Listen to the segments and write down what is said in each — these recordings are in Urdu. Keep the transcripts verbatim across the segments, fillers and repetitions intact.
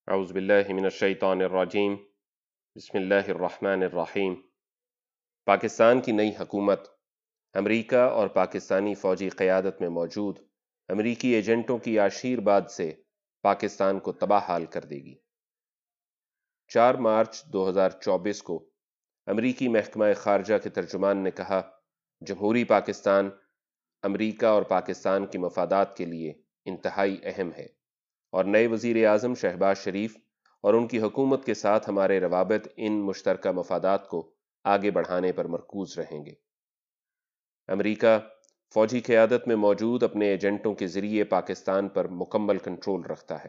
اعوذ باللہ من الشیطان الرجیم بسم اللہ الرحمن الرحیم۔ پاکستان کی نئی حکومت امریکہ اور پاکستانی فوجی قیادت میں موجود امریکی ایجنٹوں کی آشیرواد سے پاکستان کو تباہ حال کر دے گی۔ چار مارچ دو ہزار چوبیس کو امریکی محکمہ خارجہ کے ترجمان نے کہا، جمہوری پاکستان امریکہ اور پاکستان کے مفادات کے لیے انتہائی اہم ہے، اور نئے وزیر اعظم شہباز شریف اور ان کی حکومت کے ساتھ ہمارے روابط ان مشترکہ مفادات کو آگے بڑھانے پر مرکوز رہیں گے۔ امریکہ فوجی قیادت میں موجود اپنے ایجنٹوں کے ذریعے پاکستان پر مکمل کنٹرول رکھتا ہے۔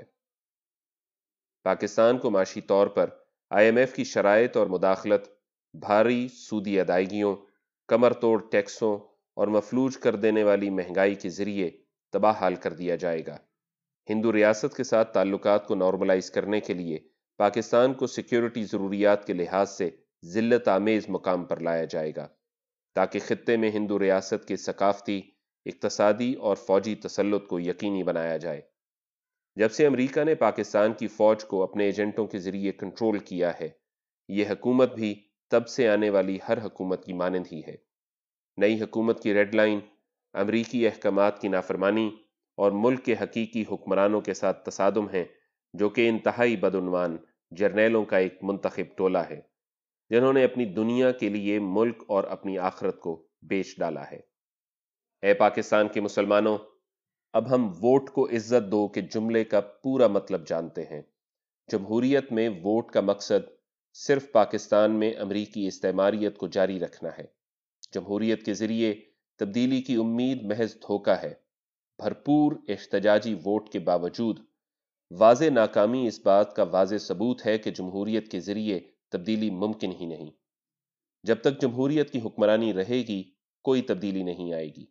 پاکستان کو معاشی طور پر آئی ایم ایف کی شرائط اور مداخلت، بھاری سودی ادائیگیوں، کمر توڑ ٹیکسوں اور مفلوج کر دینے والی مہنگائی کے ذریعے تباہ حال کر دیا جائے گا۔ ہندو ریاست کے ساتھ تعلقات کو نارملائز کرنے کے لیے پاکستان کو سیکیورٹی ضروریات کے لحاظ سے ذلت آمیز مقام پر لایا جائے گا، تاکہ خطے میں ہندو ریاست کے ثقافتی، اقتصادی اور فوجی تسلط کو یقینی بنایا جائے۔ جب سے امریکہ نے پاکستان کی فوج کو اپنے ایجنٹوں کے ذریعے کنٹرول کیا ہے، یہ حکومت بھی تب سے آنے والی ہر حکومت کی مانند ہی ہے۔ نئی حکومت کی ریڈ لائن امریکی احکامات کی نافرمانی اور ملک کے حقیقی حکمرانوں کے ساتھ تصادم ہیں، جو کہ انتہائی بدعنوان جرنیلوں کا ایک منتخب ٹولہ ہے، جنہوں نے اپنی دنیا کے لیے ملک اور اپنی آخرت کو بیچ ڈالا ہے۔ اے پاکستان کے مسلمانوں، اب ہم ووٹ کو عزت دو کے جملے کا پورا مطلب جانتے ہیں۔ جمہوریت میں ووٹ کا مقصد صرف پاکستان میں امریکی استعماریت کو جاری رکھنا ہے۔ جمہوریت کے ذریعے تبدیلی کی امید محض دھوکہ ہے۔ بھرپور احتجاجی ووٹ کے باوجود واضح ناکامی اس بات کا واضح ثبوت ہے کہ جمہوریت کے ذریعے تبدیلی ممکن ہی نہیں۔ جب تک جمہوریت کی حکمرانی رہے گی، کوئی تبدیلی نہیں آئے گی۔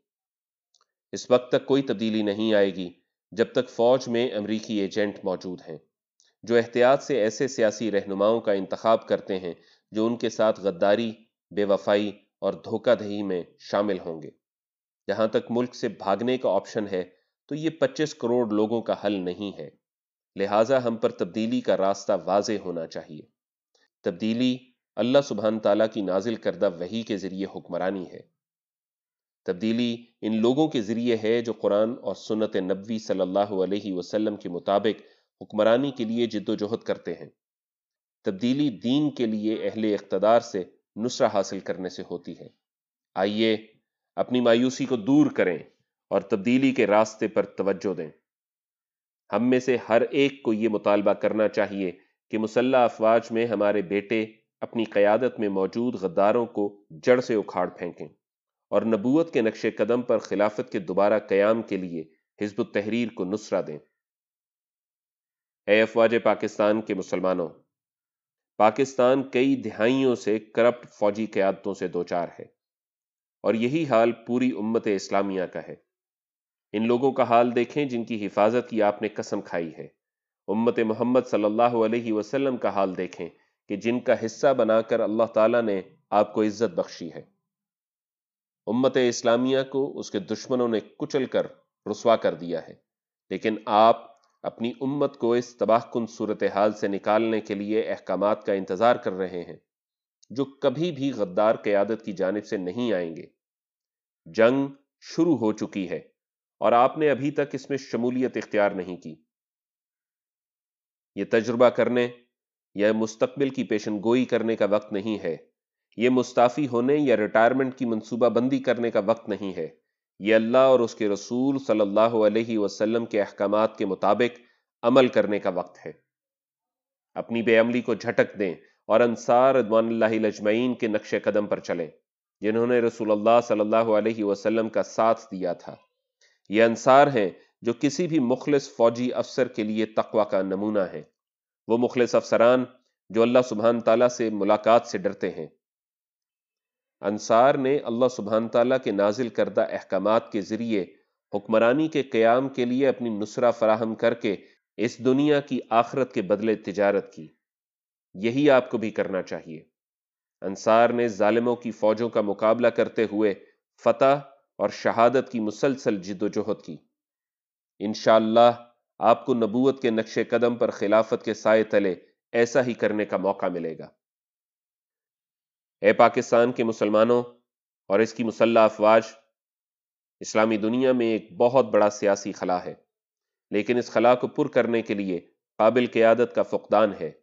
اس وقت تک کوئی تبدیلی نہیں آئے گی جب تک فوج میں امریکی ایجنٹ موجود ہیں، جو احتیاط سے ایسے سیاسی رہنماؤں کا انتخاب کرتے ہیں جو ان کے ساتھ غداری، بے وفائی اور دھوکہ دہی میں شامل ہوں گے۔ جہاں تک ملک سے بھاگنے کا آپشن ہے، تو یہ پچیس کروڑ لوگوں کا حل نہیں ہے، لہٰذا ہم پر تبدیلی کا راستہ واضح ہونا چاہیے۔ تبدیلی اللہ سبحانہ تعالیٰ کی نازل کردہ وحی کے ذریعے حکمرانی ہے۔ تبدیلی ان لوگوں کے ذریعے ہے جو قرآن اور سنت نبوی صلی اللہ علیہ وسلم کے مطابق حکمرانی کے لیے جد و جہد کرتے ہیں۔ تبدیلی دین کے لیے اہل اقتدار سے نصرہ حاصل کرنے سے ہوتی ہے۔ آئیے اپنی مایوسی کو دور کریں اور تبدیلی کے راستے پر توجہ دیں۔ ہم میں سے ہر ایک کو یہ مطالبہ کرنا چاہیے کہ مسلح افواج میں ہمارے بیٹے اپنی قیادت میں موجود غداروں کو جڑ سے اکھاڑ پھینکیں اور نبوت کے نقش قدم پر خلافت کے دوبارہ قیام کے لیے حزب التحریر کو نصرہ دیں۔ اے افواج پاکستان کے مسلمانوں، پاکستان کئی دہائیوں سے کرپٹ فوجی قیادتوں سے دوچار ہے، اور یہی حال پوری امت اسلامیہ کا ہے۔ ان لوگوں کا حال دیکھیں جن کی حفاظت کی آپ نے قسم کھائی ہے۔ امت محمد صلی اللہ علیہ وسلم کا حال دیکھیں کہ جن کا حصہ بنا کر اللہ تعالیٰ نے آپ کو عزت بخشی ہے۔ امت اسلامیہ کو اس کے دشمنوں نے کچل کر رسوا کر دیا ہے، لیکن آپ اپنی امت کو اس تباہ کن صورتحال سے نکالنے کے لیے احکامات کا انتظار کر رہے ہیں، جو کبھی بھی غدار قیادت کی جانب سے نہیں آئیں گے۔ جنگ شروع ہو چکی ہے اور آپ نے ابھی تک اس میں شمولیت اختیار نہیں کی۔ یہ تجربہ کرنے یا مستقبل کی پیشن گوئی کرنے کا وقت نہیں ہے۔ یہ مستعفی ہونے یا ریٹائرمنٹ کی منصوبہ بندی کرنے کا وقت نہیں ہے۔ یہ اللہ اور اس کے رسول صلی اللہ علیہ وسلم کے احکامات کے مطابق عمل کرنے کا وقت ہے۔ اپنی بے عملی کو جھٹک دیں اور انصار رضوان اللہ اجمعین کے نقش قدم پر چلیں، جنہوں نے رسول اللہ صلی اللہ علیہ وسلم کا ساتھ دیا تھا۔ یہ انصار ہیں جو کسی بھی مخلص فوجی افسر کے لیے تقوی کا نمونہ ہیں۔ وہ مخلص افسران جو اللہ سبحانہ تعالیٰ سے ملاقات سے ڈرتے ہیں۔ انصار نے اللہ سبحانہ تعالیٰ کے نازل کردہ احکامات کے ذریعے حکمرانی کے قیام کے لیے اپنی نصرہ فراہم کر کے اس دنیا کی آخرت کے بدلے تجارت کی۔ یہی آپ کو بھی کرنا چاہیے۔ انصار نے ظالموں کی فوجوں کا مقابلہ کرتے ہوئے فتح اور شہادت کی مسلسل جد و جہد کی۔ انشاءاللہ آپ کو نبوت کے نقش قدم پر خلافت کے سائے تلے ایسا ہی کرنے کا موقع ملے گا۔ اے پاکستان کے مسلمانوں اور اس کی مسلح افواج، اسلامی دنیا میں ایک بہت بڑا سیاسی خلا ہے، لیکن اس خلا کو پر کرنے کے لیے قابل قیادت کا فقدان ہے۔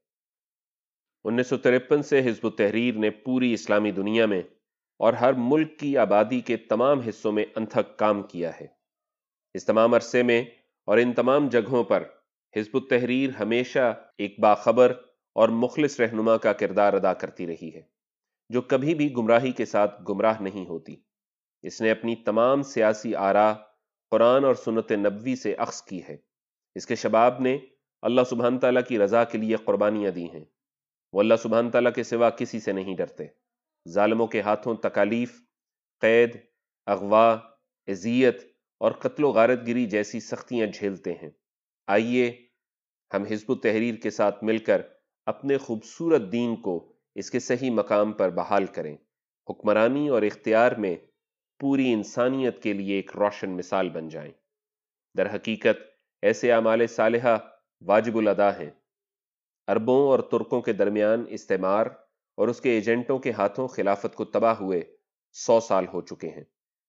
انیس سو ترپن سے حزب التحریر نے پوری اسلامی دنیا میں اور ہر ملک کی آبادی کے تمام حصوں میں انتھک کام کیا ہے۔ اس تمام عرصے میں اور ان تمام جگہوں پر حزب التحریر ہمیشہ ایک باخبر اور مخلص رہنما کا کردار ادا کرتی رہی ہے، جو کبھی بھی گمراہی کے ساتھ گمراہ نہیں ہوتی۔ اس نے اپنی تمام سیاسی آراء قرآن اور سنت نبوی سے اخذ کی ہے۔ اس کے شباب نے اللہ سبحانہ تعالیٰ کی رضا کے لیے قربانیاں دی ہیں۔ وہ اللہ سبحانہ تعالیٰ کے سوا کسی سے نہیں ڈرتے۔ ظالموں کے ہاتھوں تکالیف، قید، اغوا، اذیت اور قتل و غارت گری جیسی سختیاں جھیلتے ہیں۔ آئیے ہم حزب التحریر کے ساتھ مل کر اپنے خوبصورت دین کو اس کے صحیح مقام پر بحال کریں، حکمرانی اور اختیار میں پوری انسانیت کے لیے ایک روشن مثال بن جائیں۔ در حقیقت ایسے اعمال صالحہ واجب الادا ہیں۔ عربوں اور ترکوں کے درمیان استعمار اور اس کے ایجنٹوں کے ہاتھوں خلافت کو تباہ ہوئے سو سال ہو چکے ہیں۔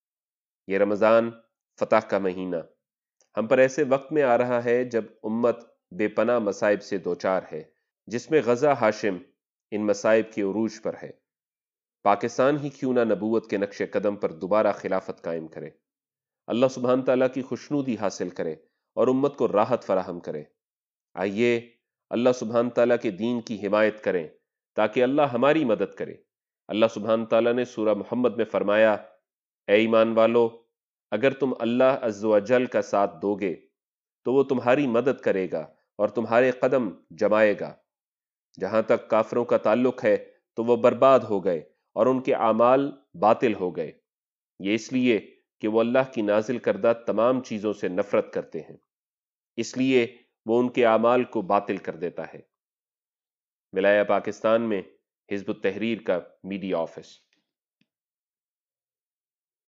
یہ رمضان فتح کا مہینہ ہم پر ایسے وقت میں آ رہا ہے جب امت بے پناہ مصائب سے دوچار ہے، جس میں غزہ ہاشم ان مصائب کے عروج پر ہے۔ پاکستان ہی کیوں نہ نبوت کے نقش قدم پر دوبارہ خلافت قائم کرے، اللہ سبحانہ تعالیٰ کی خوشنودی حاصل کرے اور امت کو راحت فراہم کرے۔ آئیے اللہ سبحانہ تعالیٰ کے دین کی حمایت کریں تاکہ اللہ ہماری مدد کرے۔ اللہ سبحانہ تعالیٰ نے سورہ محمد میں فرمایا، اے ایمان والو، اگر تم اللہ عز و جل کا ساتھ دو گے تو وہ تمہاری مدد کرے گا اور تمہارے قدم جمائے گا۔ جہاں تک کافروں کا تعلق ہے تو وہ برباد ہو گئے اور ان کے اعمال باطل ہو گئے، یہ اس لیے کہ وہ اللہ کی نازل کردہ تمام چیزوں سے نفرت کرتے ہیں، اس لیے وہ ان کے اعمال کو باطل کر دیتا ہے۔ ولاية پاکستان میں حزب التحریر کا میڈیا آفس۔